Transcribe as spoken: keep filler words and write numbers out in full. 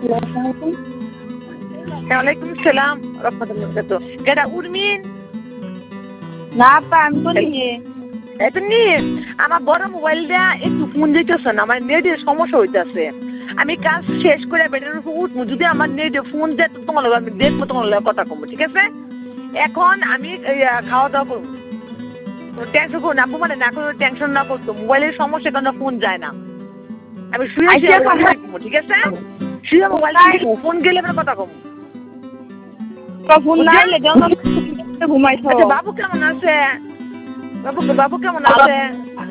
ওয়ালাইকুম সালাম রাহমাতুল্লাহি ওয়া বারাকাতুহু কেডা উর্মিন না আপা আমি বলি এতনি আমার বড় মোবাইল দিয়া একটু ফোন দিতেছ না আমার নেটের সমস্যা হইতাছে আমি কাজ শেষ করে বেডের উপর উঠবো যদি আমার নেটে ফোন দেয় তো তোমার লগে আমি দেখবো তোমার লগে কথা কমবো ঠিক আছে এখন আমি খাওয়া দাওয়া করবো টেনশন করো না মানে না করে টেনশন না করতো মোবাইলের সমস্যা কারণে ফোন যায় না আমি শুয়ে শুয়ে ঠিক আছে শুয়ে মোবাইল ফোন গেলে এবার কথা কমবো ফোন না এলে যখন ঘুমাইছো আচ্ছা বাবু কেমন আছে বাবু বাবু কেমন আছে